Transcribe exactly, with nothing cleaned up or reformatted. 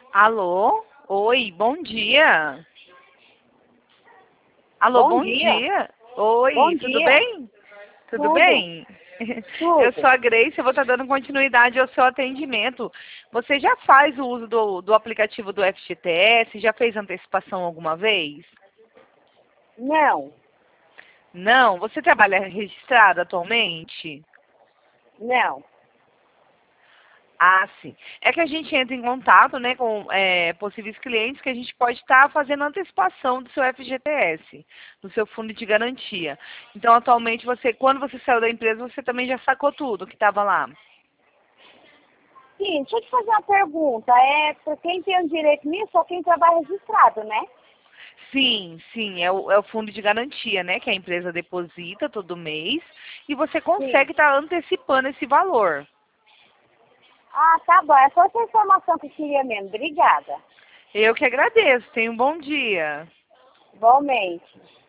Alô? Oi, bom dia. Alô, Bom bom dia. dia. Bom Oi, tudo dia. bem? Tudo Tudo. bem? Eu Tudo. sou a Grace, eu vou estar dando continuidade ao seu atendimento. Você já faz o uso do, do aplicativo do F G T S? Já fez antecipação alguma vez? Não. Não? Você trabalha registrado atualmente? Não. Ah, sim. É que a gente entra em contato, né, com é, possíveis clientes que a gente pode estar fazendo antecipação do seu F G T S, do seu fundo de garantia. Então, atualmente, você, quando você saiu da empresa, você também já sacou tudo que estava lá. Sim, deixa eu te fazer uma pergunta. É por quem tem o direito nisso ou quem trabalha registrado, né? Sim, sim, é o, é o fundo de garantia, né, que a empresa deposita todo mês e você Sim. consegue estar antecipando esse valor. Ah, tá bom. É só essa informação que eu queria mesmo. Obrigada. Eu que agradeço. Tenha um bom dia. Igualmente.